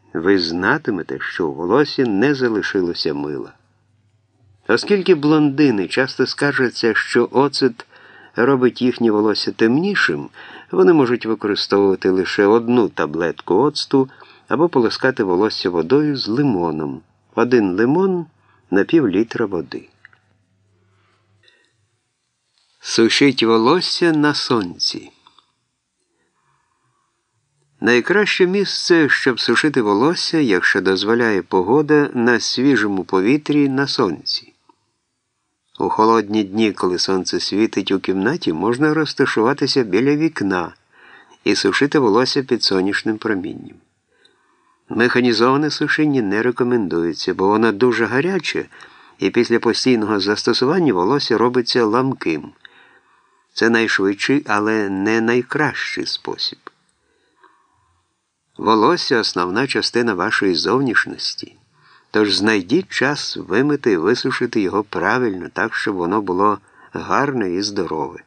ви знатимете, що у волосі не залишилося мила. Оскільки блондини часто скаржаться, що оцет робить їхнє волосся темнішим, вони можуть використовувати лише одну таблетку оцту або полоскати волосся водою з лимоном. 1 лимон на пів-літра води. Сушіть волосся на сонці. Найкраще місце, щоб сушити волосся, якщо дозволяє погода, на свіжому повітрі на сонці. У холодні дні, коли сонце світить у кімнаті, можна розташуватися біля вікна і сушити волосся під сонячним промінням. Механізоване сушіння не рекомендується, бо воно дуже гаряче, і після постійного застосування волосся робиться ламким. Це найшвидший, але не найкращий спосіб. Волосся – основна частина вашої зовнішності. Тож знайдіть час вимити і висушити його правильно, так, щоб воно було гарне і здорове.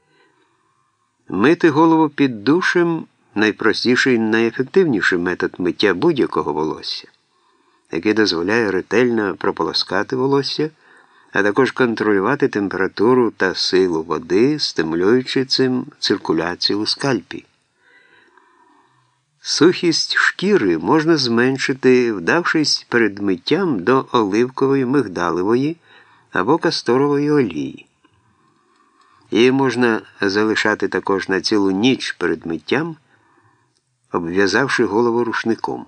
Мити голову під душем – найпростіший і найефективніший метод миття будь-якого волосся, який дозволяє ретельно прополоскати волосся, а також контролювати температуру та силу води, стимулюючи цим циркуляцію у скальпі. Сухість шкіри можна зменшити, вдавшись перед миттям до оливкової, мигдалевої або касторової олії. Її можна залишати також на цілу ніч перед миттям, обв'язавши голову рушником.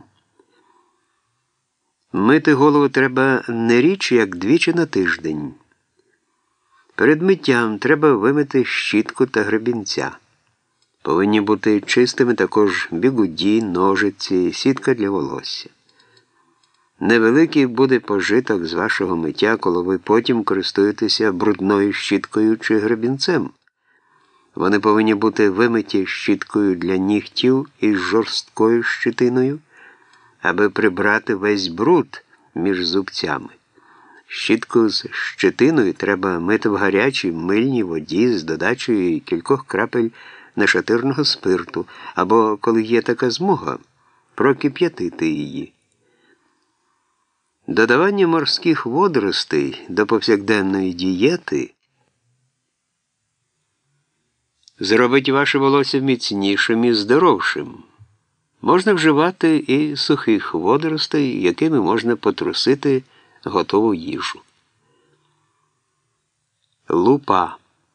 Мити голову треба не рідше, як 2 на тиждень. Перед миттям треба вимити щітку та гребінця. Повинні бути чистими також бігуді, ножиці, сітка для волосся. Невеликий буде пожиток з вашого миття, коли ви потім користуєтеся брудною щіткою чи гребінцем. Вони повинні бути вимиті щіткою для нігтів із жорсткою щетиною, аби прибрати весь бруд між зубцями. Щітку з щетиною треба мити в гарячій мильній воді з додачею кількох крапель нашатирного спирту, або, коли є така змога, прокип'ятити її. Додавання морських водоростей до повсякденної дієти зробить ваше волосся міцнішим і здоровшим. Можна вживати і сухих водоростей, якими можна потрусити готову їжу. Лупа.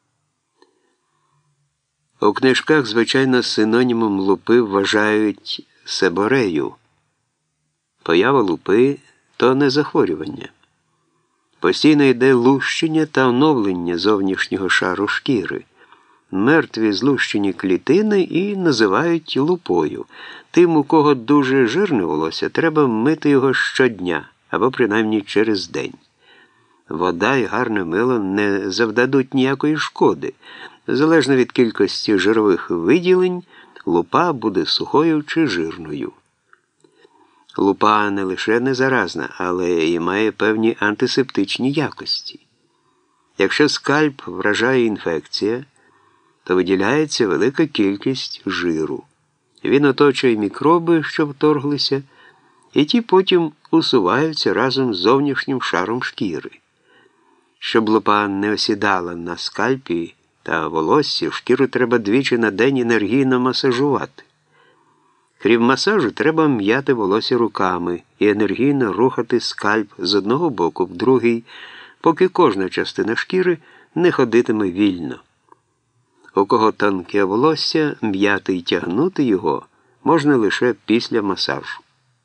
У книжках, звичайно, синонімом лупи вважають себорею. Поява лупи – то не захворювання. Постійно йде лущення та оновлення зовнішнього шару шкіри. Мертві злущені клітини і називають лупою. Тим, у кого дуже жирне волосся, треба мити його щодня, або принаймні через день. Вода і гарне мило не завдадуть ніякої шкоди. Залежно від кількості жирових виділень, лупа буде сухою чи жирною. Лупа не лише не заразна, але і має певні антисептичні якості. Якщо скальп вражає інфекція, то виділяється велика кількість жиру. Він оточує мікроби, що вторглися, і ті потім усуваються разом з зовнішнім шаром шкіри. Щоб лупа не осідала на скальпі та волоссі, шкіру треба 2 на день енергійно масажувати. Крім масажу, треба м'яти волосся руками і енергійно рухати скальп з одного боку в другий, поки кожна частина шкіри не ходитиме вільно. У кого тонке волосся, м'яти й тягнути його можна лише після масажу.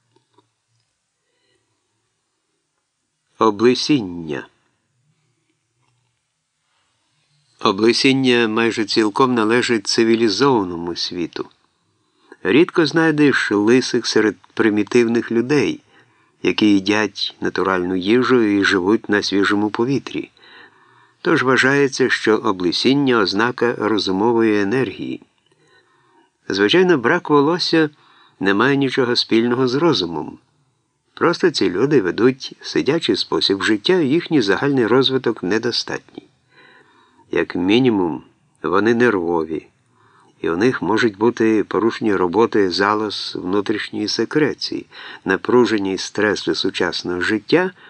Облисіння. Облисіння майже цілком належить цивілізованому світу. Рідко знайдеш лисих серед примітивних людей, які їдять натуральну їжу і живуть на свіжому повітрі. Тож вважається, що облисіння – ознака розумової енергії. Звичайно, брак волосся не має нічого спільного з розумом. Просто ці люди ведуть сидячий спосіб життя, і їхній загальний розвиток недостатній. Як мінімум, вони нервові, і у них можуть бути порушені роботи залоз внутрішньої секреції, напружені стреси сучасного життя –